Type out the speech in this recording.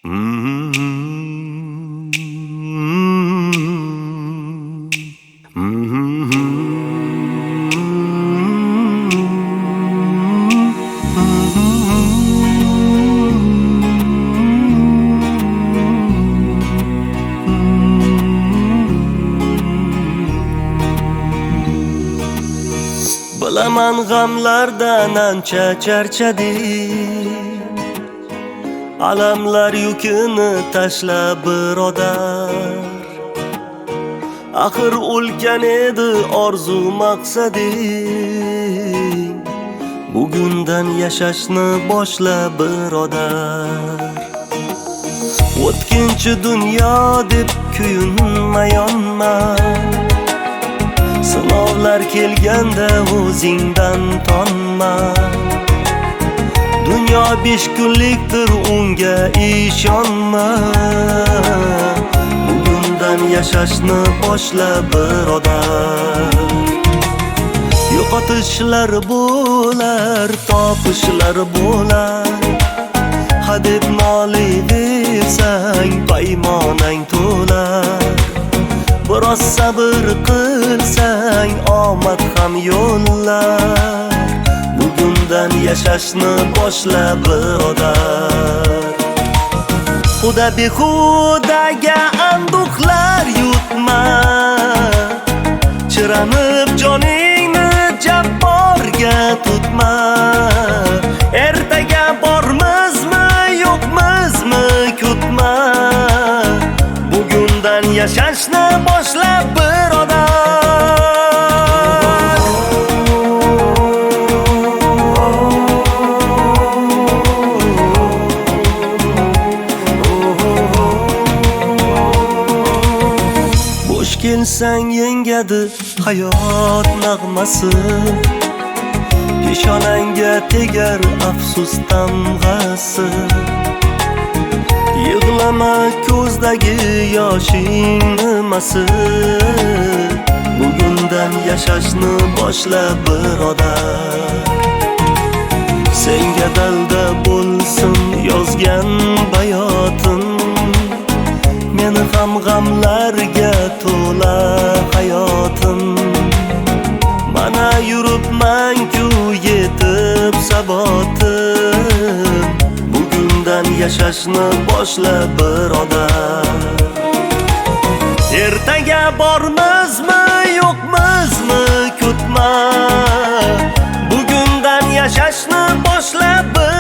Bilaman g'amlardan ancha charchadik, alamlar yukini tashla birodar. Axir ulkan edi orzu maqsading, bugundan yashashni boshla birodar. O'tkinchi dunyo deb kuyinma, yonma. Sinovlar kelganda o'zingdan tonma. Dunyo 5 kunlikdir, unga ishonma. Bugundan yashashni boshla birodar. Yo'qotishlar bo'lar, topishlar bo'lar. Hadeb noliyversang paymonang to'lar. Biroz sabr qilsang omad ham yo'llar. Bugundan yashashni boshla birodar. Xudo behudaga anduhlar yutma. Chiranib joningni jabborga tutma. Ertaga bormizmi yo'qmizmi kutma. Bugundan yashashni boshla birodar. Bo'sh kelsang yengadi hayot nag'masi. Peshonangga tegar afsus tamg'asi. Yig'lama ko'zdagi yoshing nimasi. Bugundan yashashni boshla birodar. Senga dalda bo'lsin yozgan bayotim. Meni ham g'amlarga to'la hayotim. Mana yuribman-ku yetib sabotim. Bugundan yashashni boshla birodar. Ertaga bormizmi yo'qmizmi kutma. Bugundan yashashni boshla birodar.